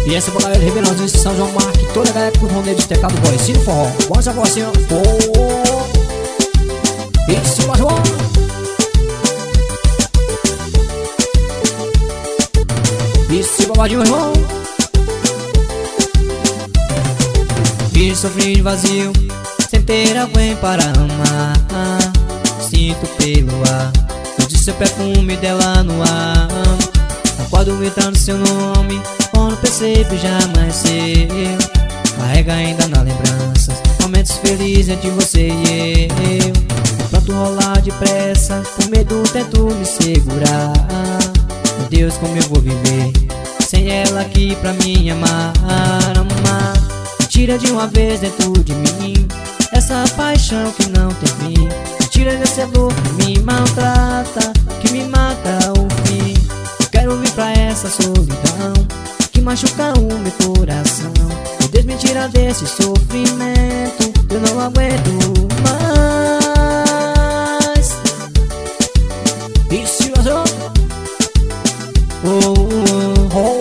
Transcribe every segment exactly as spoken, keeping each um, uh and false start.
E essa é pra galera de Ribeirãozinho de São João Marque, toda a galera que curte de teclado boy, Ciro Forró. Bora essa voz assim, ó. Isso, mais um. Isso, babadinho, irmão. E sofri de vazio, sem ter alguém para amar. Sinto pelo ar, de seu perfume dela no ar. Acordo gritando seu nome, quando percebo já amanheceu. Carrega ainda na lembrança momentos felizes de você e eu. Pronto rolar depressa, com medo tento me segurar. Meu Deus, como eu vou viver sem ela aqui pra me amar, amar. Me tira de uma vez dentro de mim essa paixão que não tem fim. Me tira desse amor que me maltrata, que me mata o fim. Eu quero vir pra essa solidão que machuca o meu coração. Meu Deus, me tira desse sofrimento, eu não aguento mais. Isso, oh, oh, oh.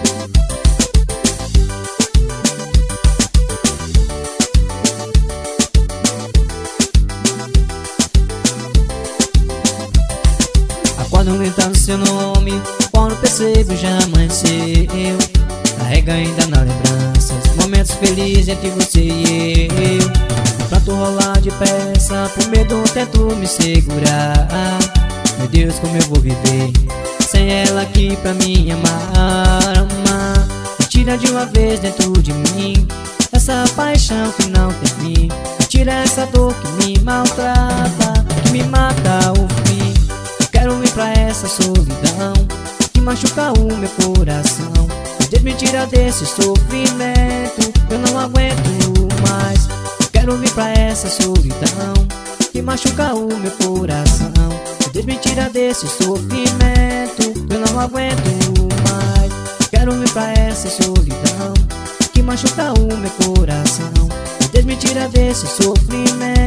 Acordo gritando seu nome, quando percebo já amanheceu. Carrega ainda na lembranças momentos felizes entre você e eu. Pronto rolar depressa, por medo tento me segurar. Meu Deus, como eu vou viver sem ela aqui pra me amar, amar. Me tira de uma vez dentro de mim essa paixão que não tem fim. Me tira essa dor que me maltrata, que me mata o fim. Eu quero vir pra essa solidão que machuca o meu coração. Meu Deus, me tira desse sofrimento, eu não aguento mais. Eu quero vir pra essa solidão que machuca o meu coração. Meu Deus, me tira desse sofrimento, eu não aguento mais. Eu quero vir pra essa solidão que machuca o meu coração. Meu Deus, me tira desse sofrimento.